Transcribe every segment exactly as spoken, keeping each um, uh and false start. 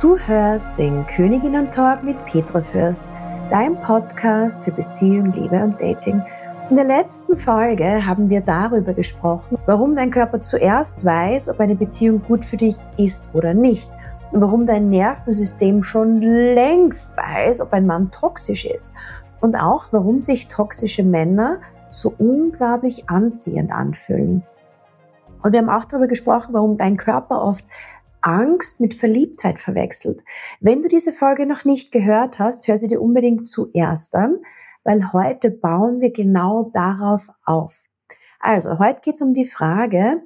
Du hörst den Königinnen-Talk mit Petra Fürst, dein Podcast für Beziehung, Liebe und Dating. In der letzten Folge haben wir darüber gesprochen, warum dein Körper zuerst weiß, ob eine Beziehung gut für dich ist oder nicht. Und warum dein Nervensystem schon längst weiß, ob ein Mann toxisch ist. Und auch, warum sich toxische Männer so unglaublich anziehend anfühlen. Und wir haben auch darüber gesprochen, warum dein Körper oft Angst mit Verliebtheit verwechselt. Wenn du diese Folge noch nicht gehört hast, hör sie dir unbedingt zuerst an, weil heute bauen wir genau darauf auf. Also, heute geht es um die Frage,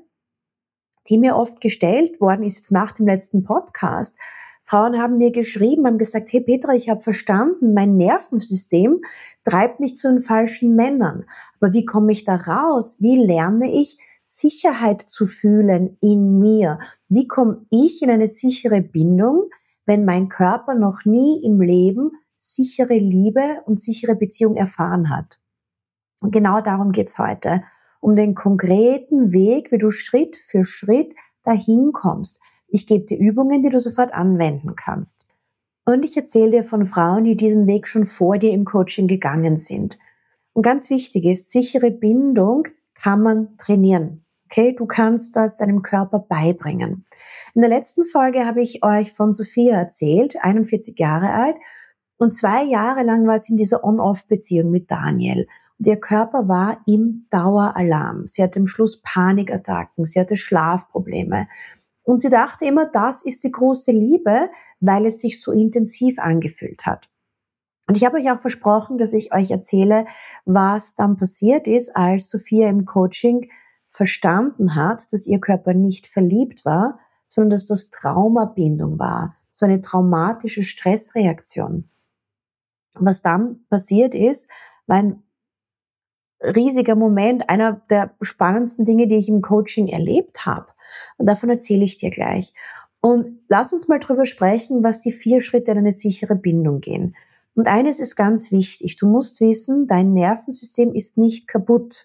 die mir oft gestellt worden ist, jetzt nach dem letzten Podcast. Frauen haben mir geschrieben, haben gesagt, hey Petra, ich habe verstanden, mein Nervensystem treibt mich zu den falschen Männern. Aber wie komme ich da raus? Wie lerne ich, Sicherheit zu fühlen in mir? Wie komme ich in eine sichere Bindung, wenn mein Körper noch nie im Leben sichere Liebe und sichere Beziehung erfahren hat? Und genau darum geht's heute. Um den konkreten Weg, wie du Schritt für Schritt dahin kommst. Ich gebe dir Übungen, die du sofort anwenden kannst. Und ich erzähle dir von Frauen, die diesen Weg schon vor dir im Coaching gegangen sind. Und ganz wichtig ist, sichere Bindung kann man trainieren. Okay, du kannst das deinem Körper beibringen. In der letzten Folge habe ich euch von Sophia erzählt, einundvierzig Jahre alt, und zwei Jahre lang war sie in dieser On-Off-Beziehung mit Daniel. Und ihr Körper war im Daueralarm. Sie hatte am Schluss Panikattacken, sie hatte Schlafprobleme. Und sie dachte immer, das ist die große Liebe, weil es sich so intensiv angefühlt hat. Und ich habe euch auch versprochen, dass ich euch erzähle, was dann passiert ist, als Sophia im Coaching verstanden hat, dass ihr Körper nicht verliebt war, sondern dass das Traumabindung war, so eine traumatische Stressreaktion. Und was dann passiert ist, war ein riesiger Moment, einer der spannendsten Dinge, die ich im Coaching erlebt habe. Und davon erzähle ich dir gleich. Und lass uns mal drüber sprechen, was die vier Schritte in eine sichere Bindung gehen. Und eines ist ganz wichtig. Du musst wissen, dein Nervensystem ist nicht kaputt.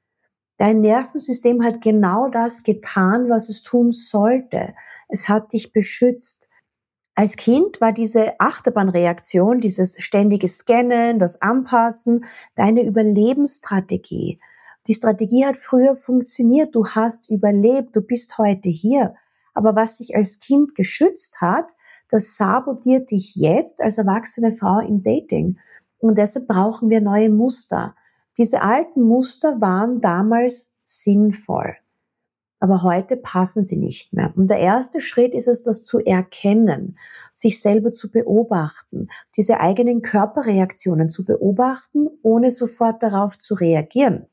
Dein Nervensystem hat genau das getan, was es tun sollte. Es hat dich beschützt. Als Kind war diese Achterbahnreaktion, dieses ständige Scannen, das Anpassen, deine Überlebensstrategie. Die Strategie hat früher funktioniert. Du hast überlebt. Du bist heute hier. Aber was dich als Kind geschützt hat, das sabotiert dich jetzt als erwachsene Frau im Dating. Und deshalb brauchen wir neue Muster. Diese alten Muster waren damals sinnvoll. Aber heute passen sie nicht mehr. Und der erste Schritt ist es, das zu erkennen, sich selber zu beobachten, diese eigenen Körperreaktionen zu beobachten, ohne sofort darauf zu reagieren.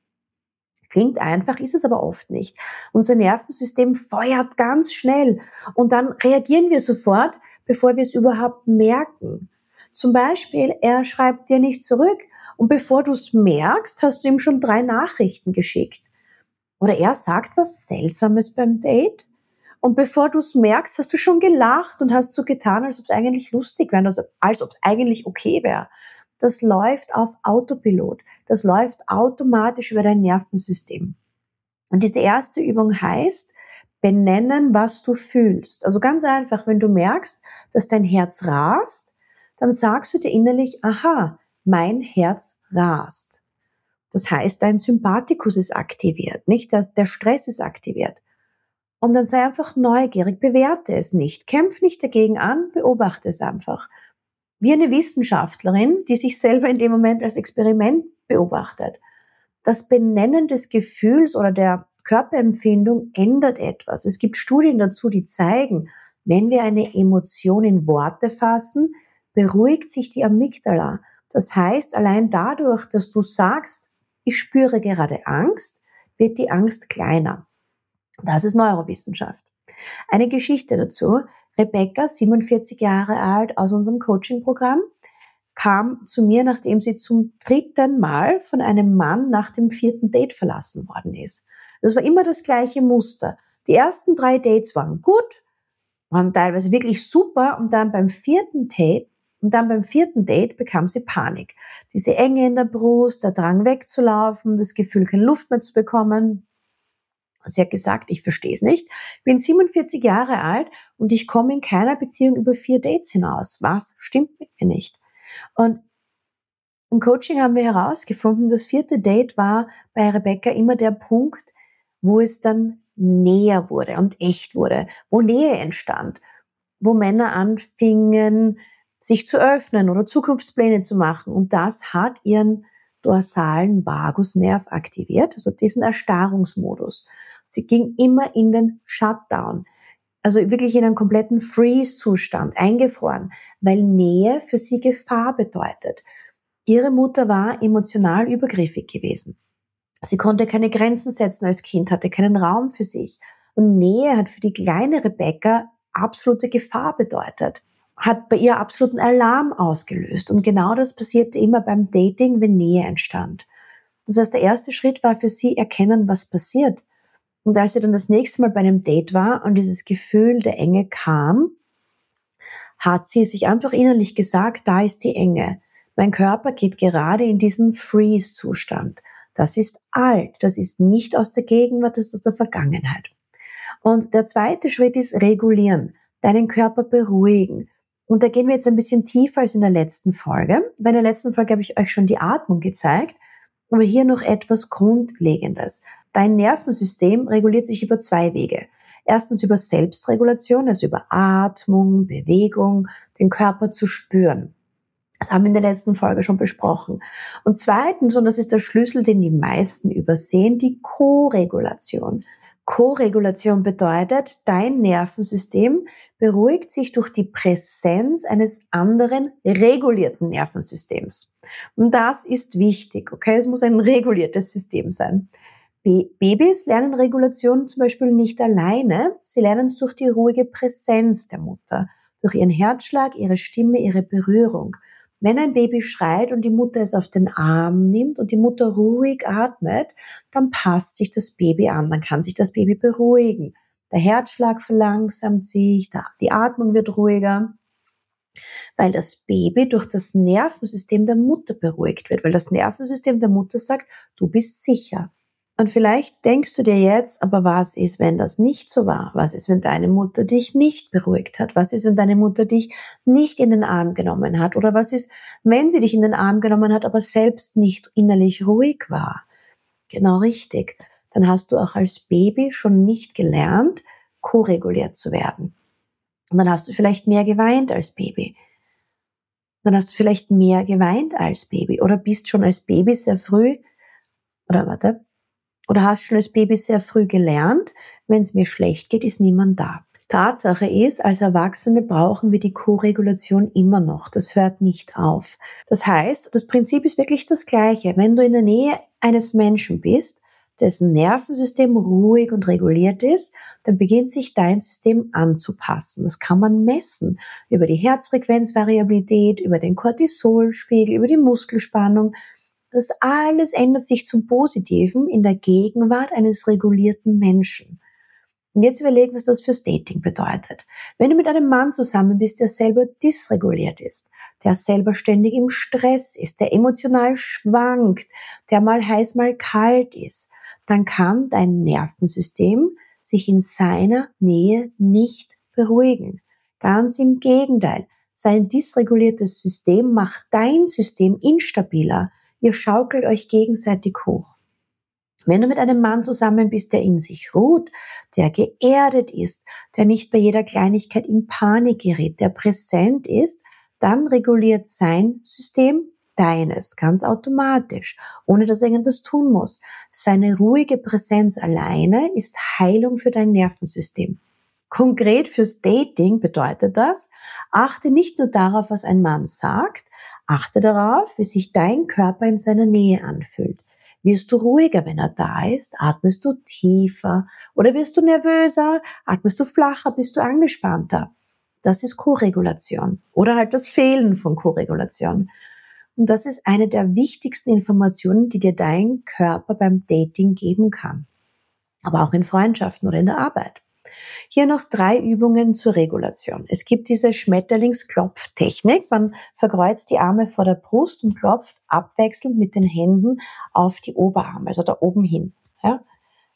Klingt einfach, ist es aber oft nicht. Unser Nervensystem feuert ganz schnell und dann reagieren wir sofort, bevor wir es überhaupt merken. Zum Beispiel, er schreibt dir nicht zurück und bevor du es merkst, hast du ihm schon drei Nachrichten geschickt. Oder er sagt was Seltsames beim Date und bevor du es merkst, hast du schon gelacht und hast so getan, als ob es eigentlich lustig wäre, also als ob es eigentlich okay wäre. Das läuft auf Autopilot. Das läuft automatisch über dein Nervensystem. Und diese erste Übung heißt, benennen, was du fühlst. Also ganz einfach, wenn du merkst, dass dein Herz rast, dann sagst du dir innerlich, aha, mein Herz rast. Das heißt, dein Sympathikus ist aktiviert, nicht? Dass der Stress ist aktiviert. Und dann sei einfach neugierig, bewerte es nicht, kämpf nicht dagegen an, beobachte es einfach. Wie eine Wissenschaftlerin, die sich selber in dem Moment als Experiment beobachtet. Das Benennen des Gefühls oder der Körperempfindung ändert etwas. Es gibt Studien dazu, die zeigen, wenn wir eine Emotion in Worte fassen, beruhigt sich die Amygdala. Das heißt, allein dadurch, dass du sagst, ich spüre gerade Angst, wird die Angst kleiner. Das ist Neurowissenschaft. Eine Geschichte dazu. Rebecca, siebenundvierzig Jahre alt, aus unserem Coaching-Programm, kam zu mir, nachdem sie zum dritten Mal von einem Mann nach dem vierten Date verlassen worden ist. Das war immer das gleiche Muster. Die ersten drei Dates waren gut, waren teilweise wirklich super und dann beim vierten Date, und dann beim vierten Date bekam sie Panik. Diese Enge in der Brust, der Drang wegzulaufen, das Gefühl, keine Luft mehr zu bekommen. Und sie hat gesagt, ich verstehe es nicht, bin siebenundvierzig Jahre alt und ich komme in keiner Beziehung über vier Dates hinaus. Was stimmt mit mir nicht? Und im Coaching haben wir herausgefunden, das vierte Date war bei Rebecca immer der Punkt, wo es dann näher wurde und echt wurde, wo Nähe entstand, wo Männer anfingen, sich zu öffnen oder Zukunftspläne zu machen. Und das hat ihren dorsalen Vagusnerv aktiviert, also diesen Erstarrungsmodus. Sie ging immer in den Shutdown, also wirklich in einen kompletten Freeze-Zustand, eingefroren, weil Nähe für sie Gefahr bedeutet. Ihre Mutter war emotional übergriffig gewesen. Sie konnte keine Grenzen setzen als Kind, hatte keinen Raum für sich. Und Nähe hat für die kleine Rebecca absolute Gefahr bedeutet, hat bei ihr absoluten Alarm ausgelöst. Und genau das passierte immer beim Dating, wenn Nähe entstand. Das heißt, der erste Schritt war für sie erkennen, was passiert. Und als sie dann das nächste Mal bei einem Date war und dieses Gefühl der Enge kam, hat sie sich einfach innerlich gesagt, da ist die Enge. Mein Körper geht gerade in diesen Freeze-Zustand. Das ist alt, das ist nicht aus der Gegenwart, das ist aus der Vergangenheit. Und der zweite Schritt ist regulieren, deinen Körper beruhigen. Und da gehen wir jetzt ein bisschen tiefer als in der letzten Folge. Bei der letzten Folge habe ich euch schon die Atmung gezeigt, aber hier noch etwas Grundlegendes. Dein Nervensystem reguliert sich über zwei Wege. Erstens über Selbstregulation, also über Atmung, Bewegung, den Körper zu spüren. Das haben wir in der letzten Folge schon besprochen. Und zweitens, und das ist der Schlüssel, den die meisten übersehen, die Koregulation. Koregulation bedeutet, dein Nervensystem beruhigt sich durch die Präsenz eines anderen regulierten Nervensystems. Und das ist wichtig, okay? Es muss ein reguliertes System sein. Babys lernen Regulation zum Beispiel nicht alleine. Sie lernen es durch die ruhige Präsenz der Mutter, durch ihren Herzschlag, ihre Stimme, ihre Berührung. Wenn ein Baby schreit und die Mutter es auf den Arm nimmt und die Mutter ruhig atmet, dann passt sich das Baby an, dann kann sich das Baby beruhigen. Der Herzschlag verlangsamt sich, die Atmung wird ruhiger, weil das Baby durch das Nervensystem der Mutter beruhigt wird, weil das Nervensystem der Mutter sagt, du bist sicher. Und vielleicht denkst du dir jetzt, aber was ist, wenn das nicht so war? Was ist, wenn deine Mutter dich nicht beruhigt hat? Was ist, wenn deine Mutter dich nicht in den Arm genommen hat? Oder was ist, wenn sie dich in den Arm genommen hat, aber selbst nicht innerlich ruhig war? Genau richtig. Dann hast du auch als Baby schon nicht gelernt, koreguliert zu werden. Und dann hast du vielleicht mehr geweint als Baby. Dann hast du vielleicht mehr geweint als Baby. Oder bist schon als Baby sehr früh, oder warte, Oder hast schon als Baby sehr früh gelernt, wenn es mir schlecht geht, ist niemand da. Tatsache ist, als Erwachsene brauchen wir die Koregulation immer noch. Das hört nicht auf. Das heißt, das Prinzip ist wirklich das Gleiche. Wenn du in der Nähe eines Menschen bist, dessen Nervensystem ruhig und reguliert ist, dann beginnt sich dein System anzupassen. Das kann man messen über die Herzfrequenzvariabilität, über den Cortisolspiegel, über die Muskelspannung. Das alles ändert sich zum Positiven in der Gegenwart eines regulierten Menschen. Und jetzt überleg, was das fürs Dating bedeutet. Wenn du mit einem Mann zusammen bist, der selber dysreguliert ist, der selber ständig im Stress ist, der emotional schwankt, der mal heiß, mal kalt ist, dann kann dein Nervensystem sich in seiner Nähe nicht beruhigen. Ganz im Gegenteil. Sein dysreguliertes System macht dein System instabiler. Ihr schaukelt euch gegenseitig hoch. Wenn du mit einem Mann zusammen bist, der in sich ruht, der geerdet ist, der nicht bei jeder Kleinigkeit in Panik gerät, der präsent ist, dann reguliert sein System deines, ganz automatisch, ohne dass er irgendwas tun muss. Seine ruhige Präsenz alleine ist Heilung für dein Nervensystem. Konkret fürs Dating bedeutet das, achte nicht nur darauf, was ein Mann sagt, achte darauf, wie sich dein Körper in seiner Nähe anfühlt. Wirst du ruhiger, wenn er da ist? Atmest du tiefer? Oder wirst du nervöser? Atmest du flacher? Bist du angespannter? Das ist Koregulation. Oder halt das Fehlen von Koregulation. Und das ist eine der wichtigsten Informationen, die dir dein Körper beim Dating geben kann. Aber auch in Freundschaften oder in der Arbeit. Hier noch drei Übungen zur Regulation. Es gibt diese Schmetterlingsklopftechnik. Man verkreuzt die Arme vor der Brust und klopft abwechselnd mit den Händen auf die Oberarme, also da oben hin. Ja?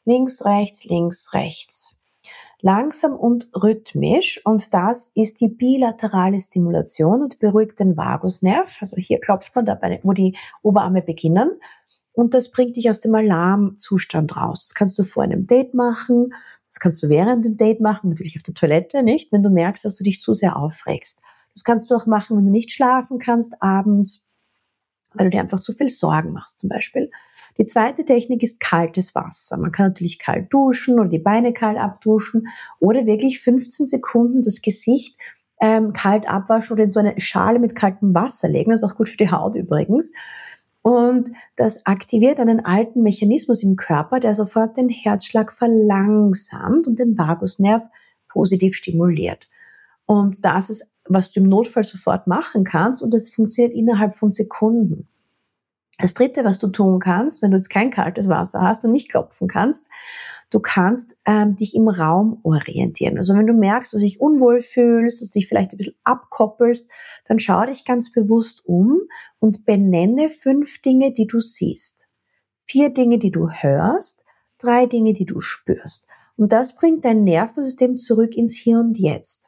Links, rechts, links, rechts. Langsam und rhythmisch, und das ist die bilaterale Stimulation und beruhigt den Vagusnerv. Also hier klopft man dabei, wo die Oberarme beginnen, und das bringt dich aus dem Alarmzustand raus. Das kannst du vor einem Date machen, das kannst du während dem Date machen, natürlich auf der Toilette, nicht, wenn du merkst, dass du dich zu sehr aufregst. Das kannst du auch machen, wenn du nicht schlafen kannst abends, weil du dir einfach zu viel Sorgen machst zum Beispiel. Die zweite Technik ist kaltes Wasser. Man kann natürlich kalt duschen oder die Beine kalt abduschen oder wirklich fünfzehn Sekunden das Gesicht ähm, kalt abwaschen oder in so eine Schale mit kaltem Wasser legen. Das ist auch gut für die Haut übrigens. Und das aktiviert einen alten Mechanismus im Körper, der sofort den Herzschlag verlangsamt und den Vagusnerv positiv stimuliert. Und das ist, was du im Notfall sofort machen kannst, und das funktioniert innerhalb von Sekunden. Das Dritte, was du tun kannst, wenn du jetzt kein kaltes Wasser hast und nicht klopfen kannst, du kannst ähm, dich im Raum orientieren. Also wenn du merkst, dass du dich unwohl fühlst, dass du dich vielleicht ein bisschen abkoppelst, dann schau dich ganz bewusst um und benenne fünf Dinge, die du siehst. Vier Dinge, die du hörst, drei Dinge, die du spürst. Und das bringt dein Nervensystem zurück ins Hier und Jetzt.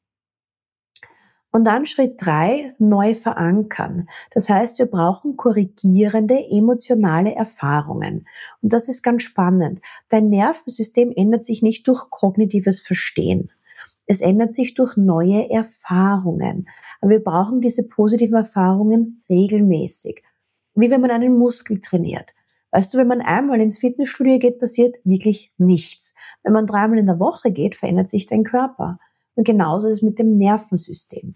Und dann Schritt drei, neu verankern. Das heißt, wir brauchen korrigierende emotionale Erfahrungen. Und das ist ganz spannend. Dein Nervensystem ändert sich nicht durch kognitives Verstehen. Es ändert sich durch neue Erfahrungen. Aber wir brauchen diese positiven Erfahrungen regelmäßig. Wie wenn man einen Muskel trainiert. Weißt du, wenn man einmal ins Fitnessstudio geht, passiert wirklich nichts. Wenn man dreimal in der Woche geht, verändert sich dein Körper. Und genauso ist es mit dem Nervensystem.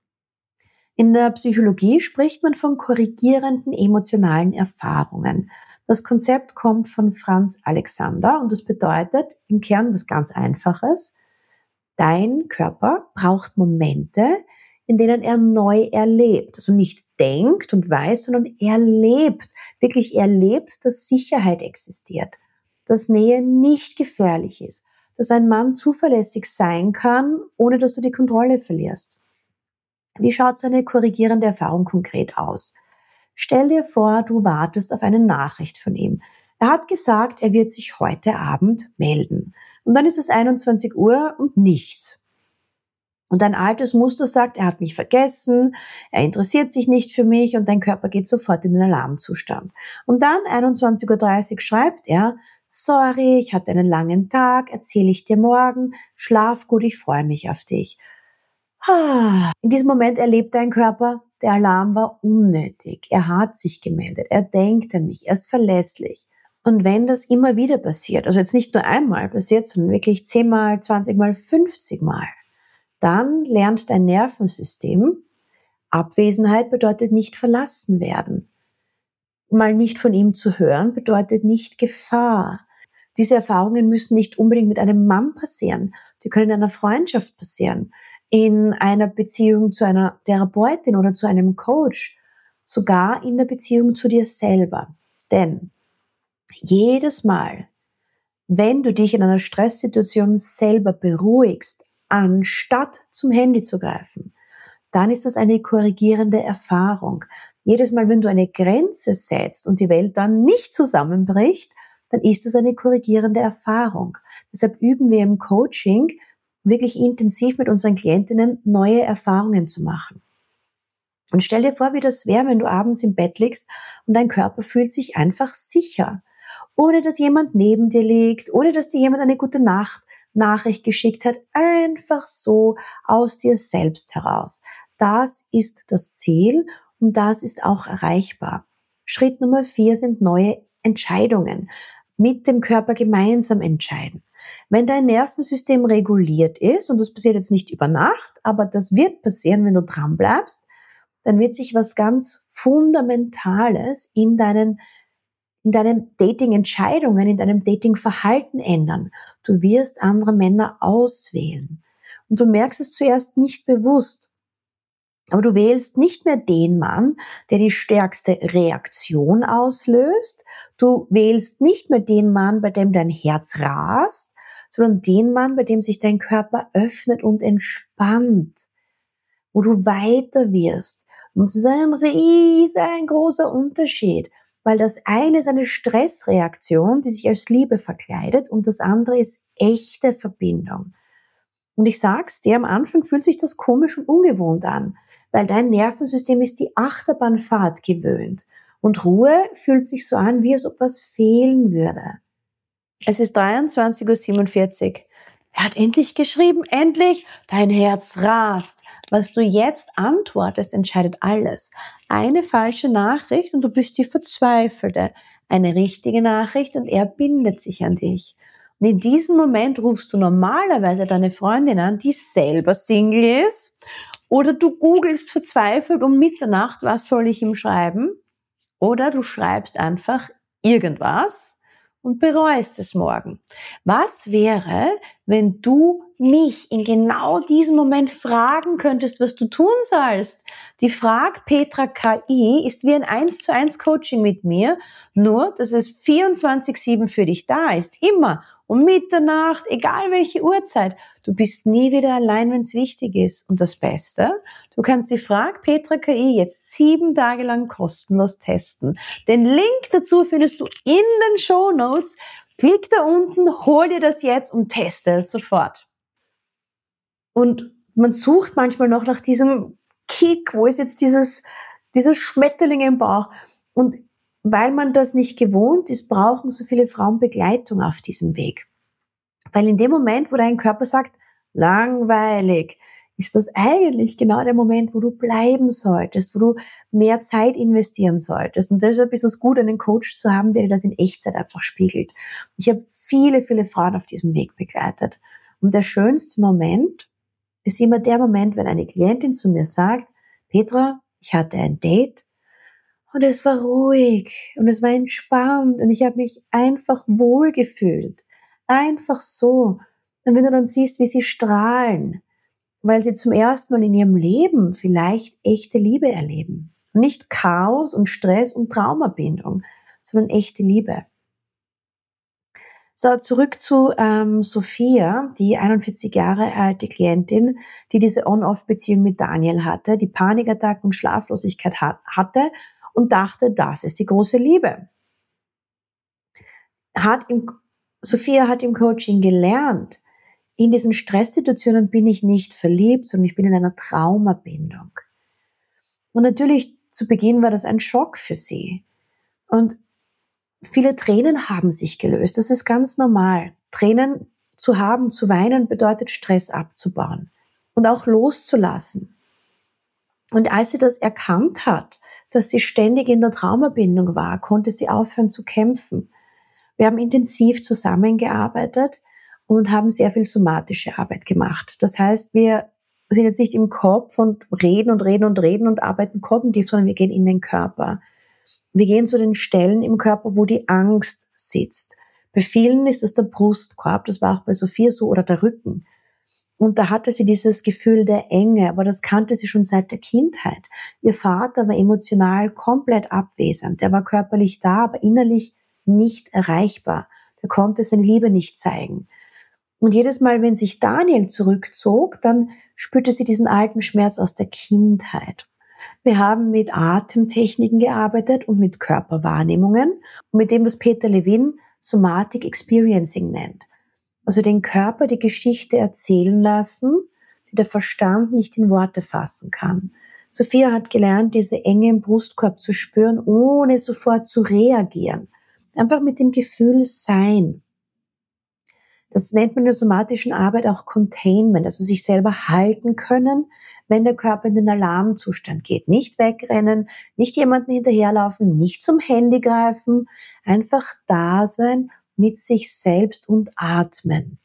In der Psychologie spricht man von korrigierenden emotionalen Erfahrungen. Das Konzept kommt von Franz Alexander und das bedeutet im Kern was ganz Einfaches. Dein Körper braucht Momente, in denen er neu erlebt. Also nicht denkt und weiß, sondern erlebt. Wirklich erlebt, dass Sicherheit existiert. Dass Nähe nicht gefährlich ist. Dass ein Mann zuverlässig sein kann, ohne dass du die Kontrolle verlierst. Wie schaut so eine korrigierende Erfahrung konkret aus? Stell dir vor, du wartest auf eine Nachricht von ihm. Er hat gesagt, er wird sich heute Abend melden. Und dann ist es einundzwanzig Uhr und nichts. Und dein altes Muster sagt, er hat mich vergessen, er interessiert sich nicht für mich, und dein Körper geht sofort in den Alarmzustand. Und dann einundzwanzig Uhr dreißig schreibt er, sorry, ich hatte einen langen Tag, erzähle ich dir morgen, schlaf gut, ich freue mich auf dich. In diesem Moment erlebt dein Körper, der Alarm war unnötig. Er hat sich gemeldet, er denkt an mich, er ist verlässlich. Und wenn das immer wieder passiert, also jetzt nicht nur einmal passiert, sondern wirklich zehnmal, zwanzigmal, fünfzigmal, dann lernt dein Nervensystem, Abwesenheit bedeutet nicht verlassen werden. Mal nicht von ihm zu hören bedeutet nicht Gefahr. Diese Erfahrungen müssen nicht unbedingt mit einem Mann passieren. Sie können in einer Freundschaft passieren, in einer Beziehung zu einer Therapeutin oder zu einem Coach, sogar in der Beziehung zu dir selber. Denn jedes Mal, wenn du dich in einer Stresssituation selber beruhigst, anstatt zum Handy zu greifen, dann ist das eine korrigierende Erfahrung. Jedes Mal, wenn du eine Grenze setzt und die Welt dann nicht zusammenbricht, dann ist das eine korrigierende Erfahrung. Deshalb üben wir im Coaching wirklich intensiv mit unseren Klientinnen neue Erfahrungen zu machen. Und stell dir vor, wie das wäre, wenn du abends im Bett liegst und dein Körper fühlt sich einfach sicher, ohne dass jemand neben dir liegt, ohne dass dir jemand eine gute Nacht Nachricht geschickt hat, einfach so aus dir selbst heraus. Das ist das Ziel und das ist auch erreichbar. Schritt Nummer vier sind neue Entscheidungen. Mit dem Körper gemeinsam entscheiden. Wenn dein Nervensystem reguliert ist, und das passiert jetzt nicht über Nacht, aber das wird passieren, wenn du dran bleibst, dann wird sich was ganz Fundamentales in deinen, in deinen Dating-Entscheidungen, in deinem Dating-Verhalten ändern. Du wirst andere Männer auswählen. Und du merkst es zuerst nicht bewusst. Aber du wählst nicht mehr den Mann, der die stärkste Reaktion auslöst. Du wählst nicht mehr den Mann, bei dem dein Herz rast, sondern den Mann, bei dem sich dein Körper öffnet und entspannt, wo du weiter wirst. Und es ist ein riesengroßer Unterschied, weil das eine ist eine Stressreaktion, die sich als Liebe verkleidet und das andere ist echte Verbindung. Und ich sag's dir, am Anfang fühlt sich das komisch und ungewohnt an, weil dein Nervensystem ist die Achterbahnfahrt gewöhnt und Ruhe fühlt sich so an, wie als ob was fehlen würde. Es ist dreiundzwanzig Uhr siebenundvierzig. Er hat endlich geschrieben, endlich, dein Herz rast. Was du jetzt antwortest, entscheidet alles. Eine falsche Nachricht und du bist die Verzweifelte. Eine richtige Nachricht und er bindet sich an dich. Und in diesem Moment rufst du normalerweise deine Freundin an, die selber Single ist. Oder du googelst verzweifelt um Mitternacht, was soll ich ihm schreiben? Oder du schreibst einfach irgendwas und bereust es morgen. Was wäre, wenn du mich in genau diesem Moment fragen könntest, was du tun sollst? Die Frag Petra K I ist wie ein eins zu eins Coaching mit mir, nur dass es vierundzwanzig sieben für dich da ist, immer um Mitternacht, egal welche Uhrzeit. Du bist nie wieder allein, wenn es wichtig ist. Und das Beste, du kannst die Frag Petra K I jetzt sieben Tage lang kostenlos testen. Den Link dazu findest du in den Shownotes. Klick da unten, hol dir das jetzt und teste es sofort. Und man sucht manchmal noch nach diesem Kick, wo ist jetzt dieses, dieses Schmetterling im Bauch? Und weil man das nicht gewohnt ist, brauchen so viele Frauen Begleitung auf diesem Weg. Weil in dem Moment, wo dein Körper sagt, langweilig, ist das eigentlich genau der Moment, wo du bleiben solltest, wo du mehr Zeit investieren solltest. Und deshalb ist es gut, einen Coach zu haben, der dir das in Echtzeit einfach spiegelt. Ich habe viele, viele Frauen auf diesem Weg begleitet. Und der schönste Moment ist immer der Moment, wenn eine Klientin zu mir sagt, Petra, ich hatte ein Date und es war ruhig und es war entspannt und ich habe mich einfach wohlgefühlt. Einfach so. Und wenn du dann siehst, wie sie strahlen, weil sie zum ersten Mal in ihrem Leben vielleicht echte Liebe erleben. Nicht Chaos und Stress und Traumabindung, sondern echte Liebe. So, zurück zu ähm, Sophia, die einundvierzig Jahre alte Klientin, die diese On-Off-Beziehung mit Daniel hatte, die Panikattacken und Schlaflosigkeit hat, hatte und dachte, das ist die große Liebe. Hat im, Sophia hat im Coaching gelernt, in diesen Stresssituationen bin ich nicht verliebt, sondern ich bin in einer Traumabindung. Und natürlich zu Beginn war das ein Schock für sie. Und viele Tränen haben sich gelöst. Das ist ganz normal. Tränen zu haben, zu weinen, bedeutet Stress abzubauen und auch loszulassen. Und als sie das erkannt hat, dass sie ständig in der Traumabindung war, konnte sie aufhören zu kämpfen. Wir haben intensiv zusammengearbeitet und haben sehr viel somatische Arbeit gemacht. Das heißt, wir sind jetzt nicht im Kopf und reden und reden und reden und arbeiten kognitiv, sondern wir gehen in den Körper. Wir gehen zu den Stellen im Körper, wo die Angst sitzt. Bei vielen ist es der Brustkorb, das war auch bei Sophia so, oder der Rücken. Und da hatte sie dieses Gefühl der Enge, aber das kannte sie schon seit der Kindheit. Ihr Vater war emotional komplett abwesend. Er war körperlich da, aber innerlich nicht erreichbar. Er konnte seine Liebe nicht zeigen. Und jedes Mal, wenn sich Daniel zurückzog, dann spürte sie diesen alten Schmerz aus der Kindheit. Wir haben mit Atemtechniken gearbeitet und mit Körperwahrnehmungen und mit dem, was Peter Levine Somatic Experiencing nennt. Also den Körper die Geschichte erzählen lassen, die der Verstand nicht in Worte fassen kann. Sophia hat gelernt, diese Enge im Brustkorb zu spüren, ohne sofort zu reagieren. Einfach mit dem Gefühl sein. Das nennt man in der somatischen Arbeit auch Containment, also sich selber halten können, wenn der Körper in den Alarmzustand geht. Nicht wegrennen, nicht jemanden hinterherlaufen, nicht zum Handy greifen, einfach da sein mit sich selbst und atmen.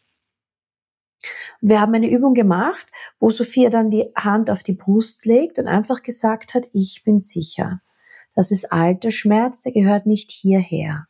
Wir haben eine Übung gemacht, wo Sophia dann die Hand auf die Brust legt und einfach gesagt hat, ich bin sicher. Das ist alter Schmerz, der gehört nicht hierher.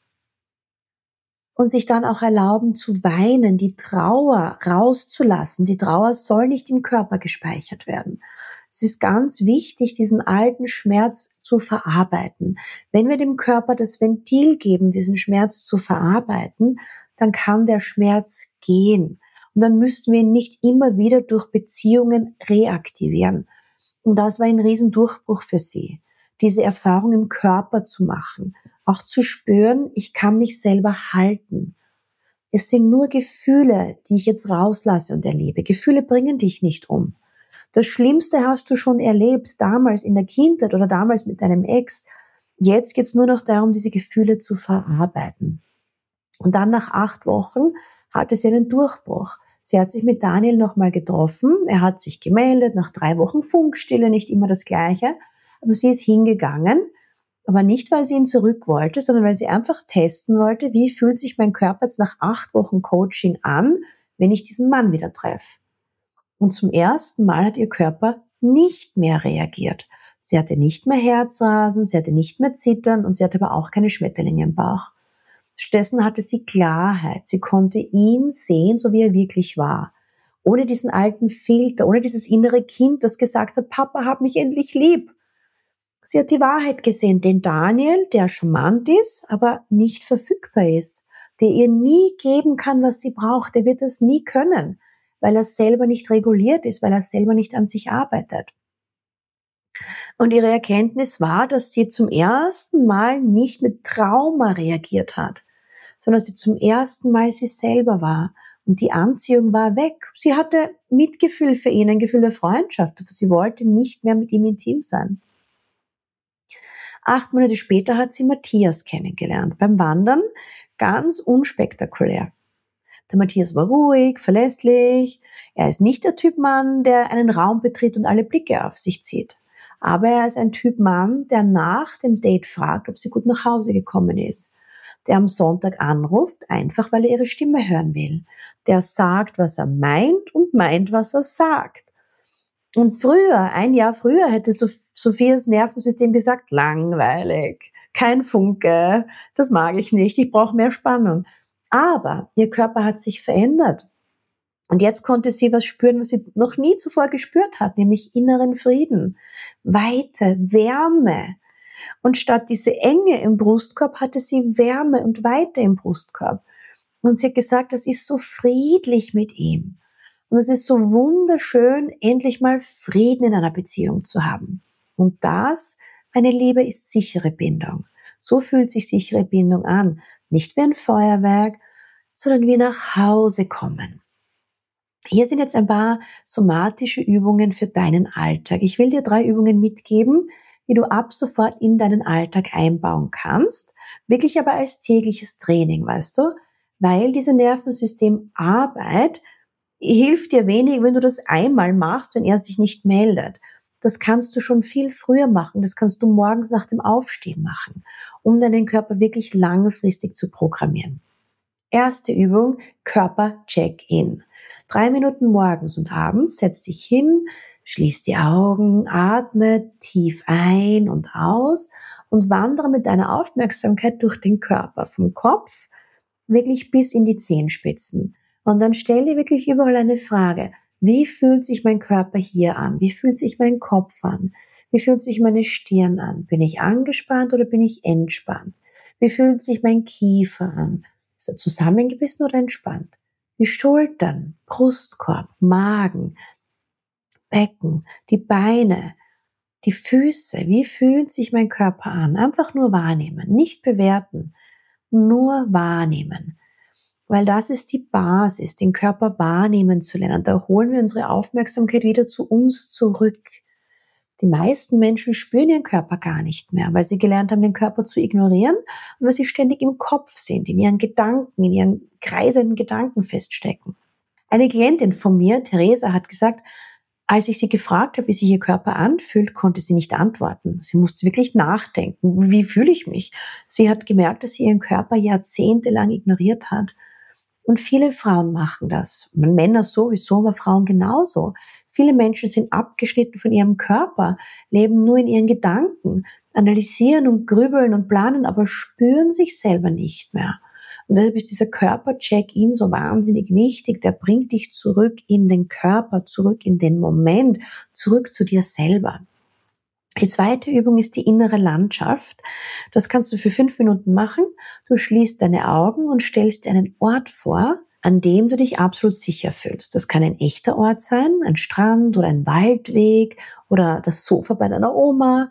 Und sich dann auch erlauben zu weinen, die Trauer rauszulassen. Die Trauer soll nicht im Körper gespeichert werden. Es ist ganz wichtig, diesen alten Schmerz zu verarbeiten. Wenn wir dem Körper das Ventil geben, diesen Schmerz zu verarbeiten, dann kann der Schmerz gehen. Und dann müssen wir ihn nicht immer wieder durch Beziehungen reaktivieren. Und das war ein Riesendurchbruch für sie. diese Erfahrung im Körper zu machen, auch zu spüren, ich kann mich selber halten. Es sind nur Gefühle, die ich jetzt rauslasse und erlebe. Gefühle bringen dich nicht um. Das Schlimmste hast du schon erlebt, damals in der Kindheit oder damals mit deinem Ex. Jetzt geht es nur noch darum, diese Gefühle zu verarbeiten. Und dann nach acht Wochen hatte sie einen Durchbruch. Sie hat sich mit Daniel nochmal getroffen. Er hat sich gemeldet, nach drei Wochen Funkstille, nicht immer das Gleiche. Aber sie ist hingegangen, aber nicht, weil sie ihn zurück wollte, sondern weil sie einfach testen wollte, wie fühlt sich mein Körper jetzt nach acht Wochen Coaching an, wenn ich diesen Mann wieder treffe. Und zum ersten Mal hat ihr Körper nicht mehr reagiert. Sie hatte nicht mehr Herzrasen, sie hatte nicht mehr Zittern und sie hatte aber auch keine Schmetterlinge im Bauch. Stattdessen hatte sie Klarheit. Sie konnte ihn sehen, so wie er wirklich war. Ohne diesen alten Filter, ohne dieses innere Kind, das gesagt hat, Papa, hab mich endlich lieb. Sie hat die Wahrheit gesehen, den Daniel, der charmant ist, aber nicht verfügbar ist, der ihr nie geben kann, was sie braucht. Der wird das nie können, weil er selber nicht reguliert ist, weil er selber nicht an sich arbeitet. Und ihre Erkenntnis war, dass sie zum ersten Mal nicht mit Trauma reagiert hat, sondern sie zum ersten Mal sie selber war. Und die Anziehung war weg. Sie hatte Mitgefühl für ihn, ein Gefühl der Freundschaft, aber sie wollte nicht mehr mit ihm intim sein. Acht Monate später hat sie Matthias kennengelernt, beim Wandern, ganz unspektakulär. Der Matthias war ruhig, verlässlich. Er ist nicht der Typ Mann, der einen Raum betritt und alle Blicke auf sich zieht. Aber er ist ein Typ Mann, der nach dem Date fragt, ob sie gut nach Hause gekommen ist. Der am Sonntag anruft, einfach weil er ihre Stimme hören will. Der sagt, was er meint und meint, was er sagt. Und früher, ein Jahr früher, hätte Sophias Nervensystem gesagt, langweilig, kein Funke, das mag ich nicht, ich brauche mehr Spannung. Aber ihr Körper hat sich verändert. Und jetzt konnte sie was spüren, was sie noch nie zuvor gespürt hat, nämlich inneren Frieden, Weite, Wärme. Und statt diese Enge im Brustkorb hatte sie Wärme und Weite im Brustkorb. Und sie hat gesagt, das ist so friedlich mit ihm. Und es ist so wunderschön, endlich mal Frieden in einer Beziehung zu haben. Und das, meine Liebe, ist sichere Bindung. So fühlt sich sichere Bindung an. Nicht wie ein Feuerwerk, sondern wie nach Hause kommen. Hier sind jetzt ein paar somatische Übungen für deinen Alltag. Ich will dir drei Übungen mitgeben, die du ab sofort in deinen Alltag einbauen kannst. Wirklich aber als tägliches Training, weißt du? Weil diese Nervensystemarbeit hilft dir wenig, wenn du das einmal machst, wenn er sich nicht meldet. Das kannst du schon viel früher machen. Das kannst du morgens nach dem Aufstehen machen, um deinen Körper wirklich langfristig zu programmieren. Erste Übung, Körper-Check-In. Drei Minuten morgens und abends, setz dich hin, schließ die Augen, atme tief ein und aus und wandere mit deiner Aufmerksamkeit durch den Körper, vom Kopf wirklich bis in die Zehenspitzen. Und dann stell dir wirklich überall eine Frage. Wie fühlt sich mein Körper hier an? Wie fühlt sich mein Kopf an? Wie fühlt sich meine Stirn an? Bin ich angespannt oder bin ich entspannt? Wie fühlt sich mein Kiefer an? Ist er zusammengebissen oder entspannt? Die Schultern, Brustkorb, Magen, Becken, die Beine, die Füße. Wie fühlt sich mein Körper an? Einfach nur wahrnehmen, nicht bewerten, nur wahrnehmen. Weil das ist die Basis, den Körper wahrnehmen zu lernen. Da holen wir unsere Aufmerksamkeit wieder zu uns zurück. Die meisten Menschen spüren ihren Körper gar nicht mehr, weil sie gelernt haben, den Körper zu ignorieren und weil sie ständig im Kopf sind, in ihren Gedanken, in ihren kreisenden Gedanken feststecken. Eine Klientin von mir, Theresa, hat gesagt, als ich sie gefragt habe, wie sich ihr Körper anfühlt, konnte sie nicht antworten. Sie musste wirklich nachdenken. Wie fühle ich mich? Sie hat gemerkt, dass sie ihren Körper jahrzehntelang ignoriert hat. Und viele Frauen machen das. Männer sowieso, aber Frauen genauso. Viele Menschen sind abgeschnitten von ihrem Körper, leben nur in ihren Gedanken, analysieren und grübeln und planen, aber spüren sich selber nicht mehr. Und deshalb ist dieser Körper-Check-In so wahnsinnig wichtig. Der bringt dich zurück in den Körper, zurück in den Moment, zurück zu dir selber. Die zweite Übung ist die innere Landschaft. Das kannst du für fünf Minuten machen. Du schließt deine Augen und stellst dir einen Ort vor, an dem du dich absolut sicher fühlst. Das kann ein echter Ort sein, ein Strand oder ein Waldweg oder das Sofa bei deiner Oma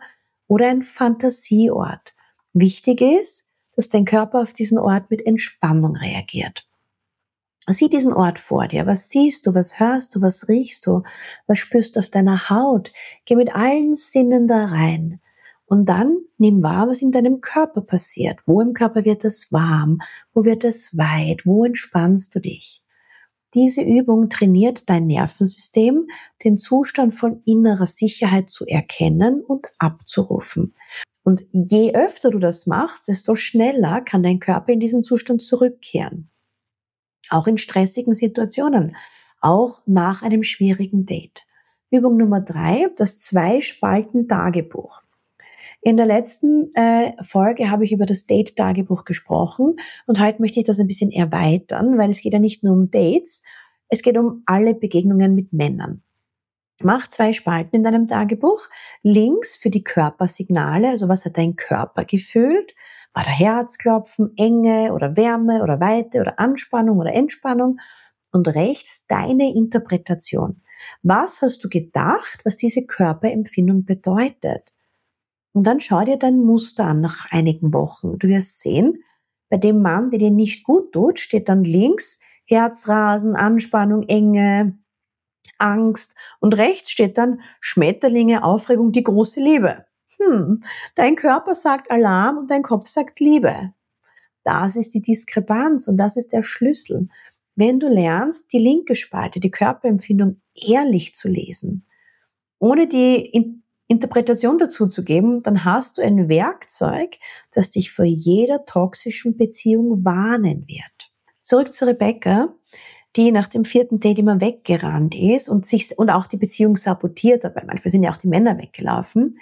oder ein Fantasieort. Wichtig ist, dass dein Körper auf diesen Ort mit Entspannung reagiert. Sieh diesen Ort vor dir. Was siehst du? Was hörst du? Was riechst du? Was spürst du auf deiner Haut? Geh mit allen Sinnen da rein. Und dann nimm wahr, was in deinem Körper passiert. Wo im Körper wird es warm? Wo wird es weit? Wo entspannst du dich? Diese Übung trainiert dein Nervensystem, den Zustand von innerer Sicherheit zu erkennen und abzurufen. Und je öfter du das machst, desto schneller kann dein Körper in diesen Zustand zurückkehren. Auch in stressigen Situationen, auch nach einem schwierigen Date. Übung Nummer drei, das Zwei-Spalten-Tagebuch. In der letzten äh, Folge habe ich über das Date-Tagebuch gesprochen und heute möchte ich das ein bisschen erweitern, weil es geht ja nicht nur um Dates, es geht um alle Begegnungen mit Männern. Mach zwei Spalten in deinem Tagebuch. Links für die Körpersignale, also was hat dein Körper gefühlt? War da Herzklopfen, Enge oder Wärme oder Weite oder Anspannung oder Entspannung? Und rechts deine Interpretation. Was hast du gedacht, was diese Körperempfindung bedeutet? Und dann schau dir dein Muster an nach einigen Wochen. Du wirst sehen, bei dem Mann, der dir nicht gut tut, steht dann links Herzrasen, Anspannung, Enge, Angst und rechts steht dann Schmetterlinge, Aufregung, die große Liebe. Hm, dein Körper sagt Alarm und dein Kopf sagt Liebe. Das ist die Diskrepanz und das ist der Schlüssel. Wenn du lernst, die linke Spalte, die Körperempfindung ehrlich zu lesen, ohne die Interpretation dazu zu geben, dann hast du ein Werkzeug, das dich vor jeder toxischen Beziehung warnen wird. Zurück zu Rebecca, die nach dem vierten Date immer weggerannt ist und sich und auch die Beziehung sabotiert hat, weil manchmal sind ja auch die Männer weggelaufen.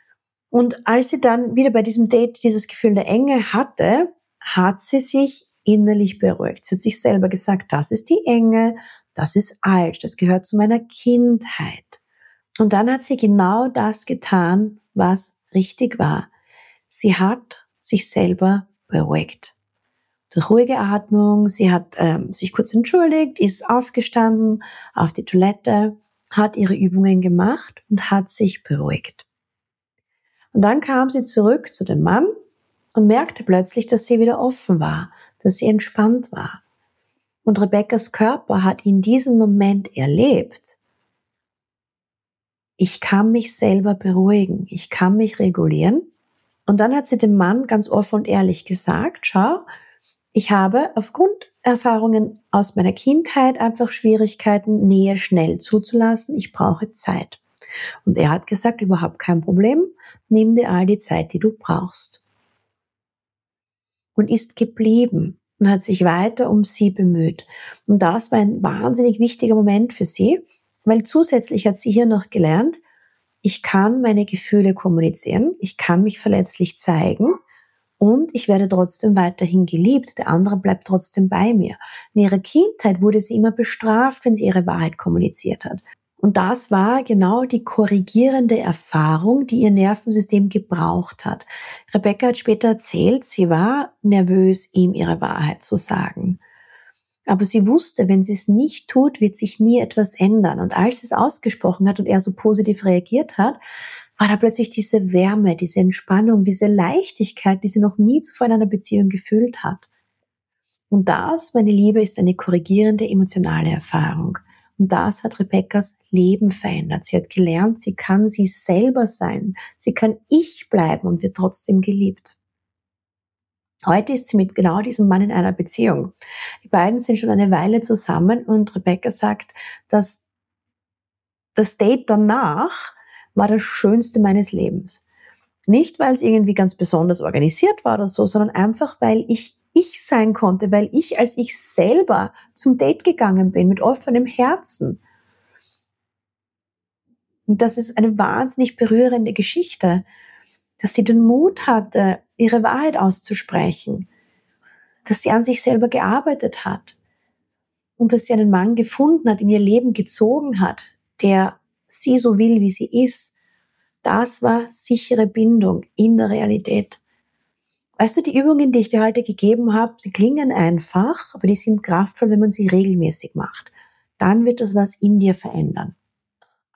Und als sie dann wieder bei diesem Date dieses Gefühl der Enge hatte, hat sie sich innerlich beruhigt. Sie hat sich selber gesagt, das ist die Enge, das ist alt, das gehört zu meiner Kindheit. Und dann hat sie genau das getan, was richtig war. Sie hat sich selber beruhigt. Durch ruhige Atmung, sie hat ähm, sich kurz entschuldigt, ist aufgestanden auf die Toilette, hat ihre Übungen gemacht und hat sich beruhigt. Und dann kam sie zurück zu dem Mann und merkte plötzlich, dass sie wieder offen war, dass sie entspannt war. Und Rebekkas Körper hat in diesem Moment erlebt, ich kann mich selber beruhigen, ich kann mich regulieren. Und dann hat sie dem Mann ganz offen und ehrlich gesagt, schau, ich habe aufgrund Erfahrungen aus meiner Kindheit einfach Schwierigkeiten, Nähe schnell zuzulassen. Ich brauche Zeit. Und er hat gesagt, überhaupt kein Problem, nimm dir all die Zeit, die du brauchst. Und ist geblieben und hat sich weiter um sie bemüht. Und das war ein wahnsinnig wichtiger Moment für sie, weil zusätzlich hat sie hier noch gelernt, ich kann meine Gefühle kommunizieren, ich kann mich verletzlich zeigen und ich werde trotzdem weiterhin geliebt, der andere bleibt trotzdem bei mir. In ihrer Kindheit wurde sie immer bestraft, wenn sie ihre Wahrheit kommuniziert hat. Und das war genau die korrigierende Erfahrung, die ihr Nervensystem gebraucht hat. Rebecca hat später erzählt, sie war nervös, ihm ihre Wahrheit zu sagen. Aber sie wusste, wenn sie es nicht tut, wird sich nie etwas ändern. Und als sie es ausgesprochen hat und er so positiv reagiert hat, war da plötzlich diese Wärme, diese Entspannung, diese Leichtigkeit, die sie noch nie zuvor in einer Beziehung gefühlt hat. Und das, meine Liebe, ist eine korrigierende emotionale Erfahrung. Und das hat Rebekkas Leben verändert. Sie hat gelernt, sie kann sie selber sein. Sie kann ich bleiben und wird trotzdem geliebt. Heute ist sie mit genau diesem Mann in einer Beziehung. Die beiden sind schon eine Weile zusammen und Rebecca sagt, dass das Date danach war das Schönste meines Lebens. Nicht, weil es irgendwie ganz besonders organisiert war oder so, sondern einfach, weil ich ich sein konnte, weil ich als ich selber zum Date gegangen bin, mit offenem Herzen. Und das ist eine wahnsinnig berührende Geschichte, dass sie den Mut hatte, ihre Wahrheit auszusprechen, dass sie an sich selber gearbeitet hat und dass sie einen Mann gefunden hat, in ihr Leben gezogen hat, der sie so will, wie sie ist. Das war sichere Bindung in der Realität. Weißt du, die Übungen, die ich dir heute gegeben habe, sie klingen einfach, aber die sind kraftvoll, wenn man sie regelmäßig macht. Dann wird das was in dir verändern.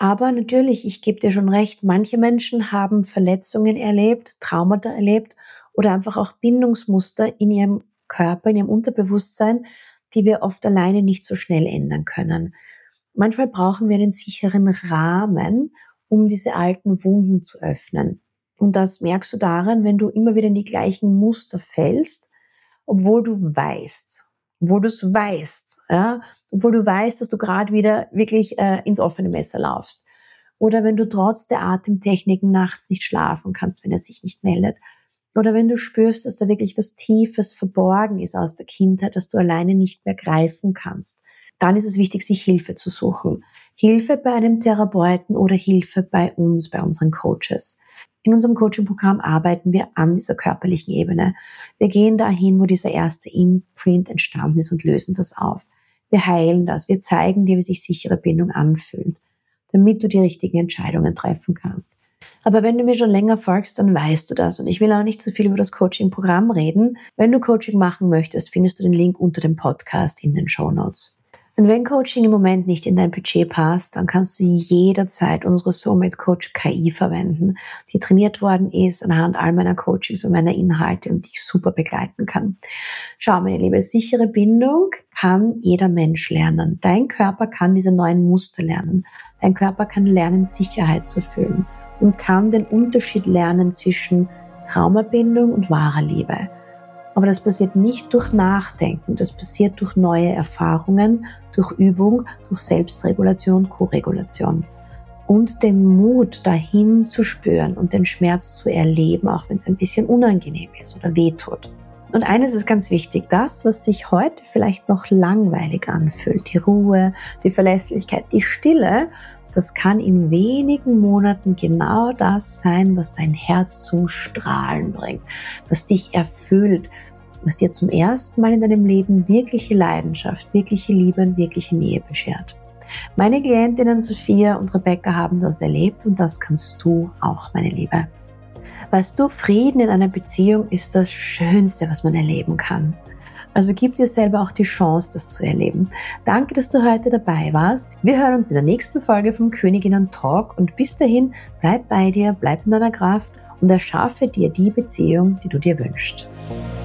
Aber natürlich, ich gebe dir schon recht, manche Menschen haben Verletzungen erlebt, Traumata erlebt oder einfach auch Bindungsmuster in ihrem Körper, in ihrem Unterbewusstsein, die wir oft alleine nicht so schnell ändern können. Manchmal brauchen wir einen sicheren Rahmen, um diese alten Wunden zu öffnen. Und das merkst du daran, wenn du immer wieder in die gleichen Muster fällst, obwohl du weißt, obwohl du es weißt, ja, obwohl du weißt, dass du gerade wieder wirklich äh, ins offene Messer laufst. Oder wenn du trotz der Atemtechniken nachts nicht schlafen kannst, wenn er sich nicht meldet. Oder wenn du spürst, dass da wirklich was Tiefes verborgen ist aus der Kindheit, das du alleine nicht mehr greifen kannst. Dann ist es wichtig, sich Hilfe zu suchen. Hilfe bei einem Therapeuten oder Hilfe bei uns, bei unseren Coaches. In unserem Coaching-Programm arbeiten wir an dieser körperlichen Ebene. Wir gehen dahin, wo dieser erste Imprint entstanden ist und lösen das auf. Wir heilen das. Wir zeigen dir, wie sich sichere Bindung anfühlt, damit du die richtigen Entscheidungen treffen kannst. Aber wenn du mir schon länger folgst, dann weißt du das. Und ich will auch nicht zu viel über das Coaching-Programm reden. Wenn du Coaching machen möchtest, findest du den Link unter dem Podcast in den Shownotes. Und wenn Coaching im Moment nicht in dein Budget passt, dann kannst du jederzeit unsere Soulmate Coach K I verwenden, die trainiert worden ist anhand all meiner Coachings und meiner Inhalte und dich super begleiten kann. Schau, meine Liebe, sichere Bindung kann jeder Mensch lernen. Dein Körper kann diese neuen Muster lernen. Dein Körper kann lernen, Sicherheit zu fühlen und kann den Unterschied lernen zwischen Traumabindung und wahrer Liebe. Aber das passiert nicht durch Nachdenken, das passiert durch neue Erfahrungen, durch Übung, durch Selbstregulation, Koregulation. Und den Mut, dahin zu spüren und den Schmerz zu erleben, auch wenn es ein bisschen unangenehm ist oder wehtut. Und eines ist ganz wichtig, das, was sich heute vielleicht noch langweilig anfühlt, die Ruhe, die Verlässlichkeit, die Stille, das kann in wenigen Monaten genau das sein, was dein Herz zum Strahlen bringt, was dich erfüllt, was dir zum ersten Mal in deinem Leben wirkliche Leidenschaft, wirkliche Liebe und wirkliche Nähe beschert. Meine Klientinnen Sophia und Rebecca haben das erlebt und das kannst du auch, meine Liebe. Weißt du, Frieden in einer Beziehung ist das Schönste, was man erleben kann. Also gib dir selber auch die Chance, das zu erleben. Danke, dass du heute dabei warst. Wir hören uns in der nächsten Folge vom Königinnen Talk und bis dahin, bleib bei dir, bleib in deiner Kraft und erschaffe dir die Beziehung, die du dir wünschst.